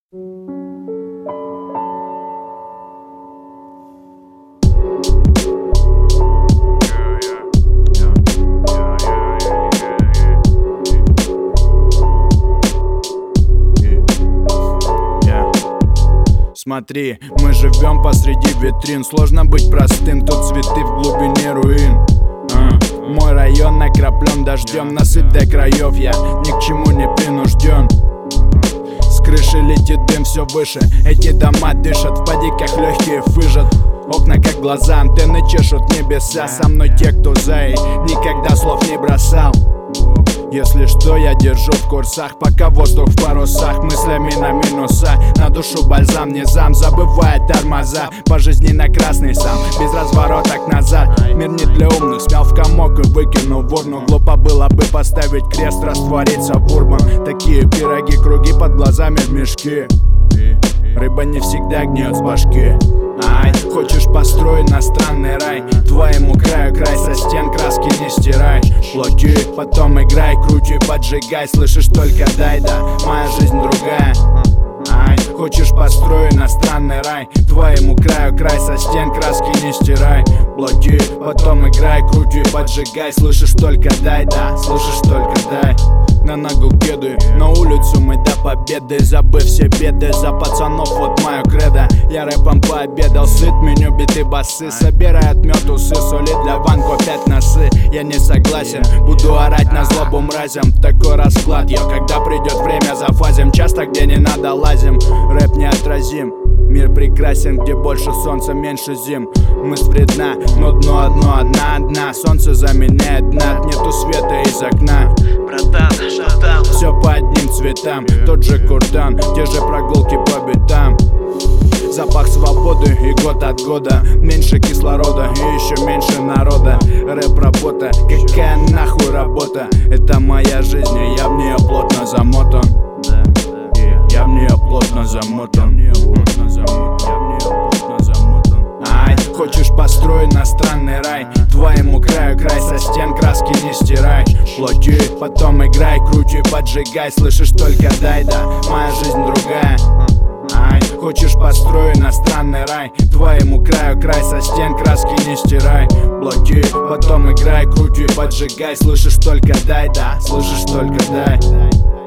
Смотри, мы живем посреди витрин. Сложно быть простым, тут цветы в глубине руин. Мой район окроплен дождем, насыпь до краев, я ни к чему не принужден. С крыши летит дым все выше, эти дома дышат, в падиках легкие выжат. Окна как глаза, антенны чешут небеса. Со мной те, кто за, и никогда слов не бросал. Если что, я держу в курсах, пока воздух в парусах, мыслями на минуса. На душу бальзам, низам, забывая тормоза. По жизни на красный сам, без развороток назад. Мир не для умных, смял в комок и выкинул в урну. Глупо было бы поставить крест, раствориться в урбан. Такие пироги, круги под глазами в мешке. Рыба не всегда гниет с башки. Ай, хочешь построить иностранный рай? Твоему краю край, со стен краски не стирай. Плати, потом играй, крути, поджигай. Слышишь, только дай, да, моя жизнь другая. Ай, хочешь построить иностранный рай? Твоему краю край, со стен краски не стирай. Плати, потом играй, крути, поджигай. Слышишь, только дай, да, слышишь, только дай. На ногу кеды, на улицу мы до победы. Забыв все беды, за пацанов вот мое кредо. Я рэпом пообедал, сыт, меню биты басы. Собирает мёд усы, соли для ванку 5 носы. Я не согласен, буду орать на злобу мразям. Такой расклад, когда придет время зафазим. Часто где не надо лазим, рэп неотразим. Мир прекрасен, где больше солнца, меньше зим. Мысль вредна, но дно одно, одна. Солнце заменяет дна, нету света из окна. Братан, шатан, все по одним цветам, тот же куртан, те же прогулки по битам. Запах свободы и год от года, меньше кислорода и еще меньше народа. Рэп работа, какая нахуй работа? Это моя жизнь, и я в нее плотно замотан. Я в нее плотно замотан. Ай, хочешь построить иностранный рай? Твоему краю край, со стен краски не стирай. Плати, потом играй, крути, поджигай. Слышишь, только дай, да, моя жизнь другая. Ай, хочешь построить иностранный рай? Твоему краю край, со стен краски не стирай. Плати, потом играй, крути, поджигай. Слышишь, только дай, да, слышишь, только дай.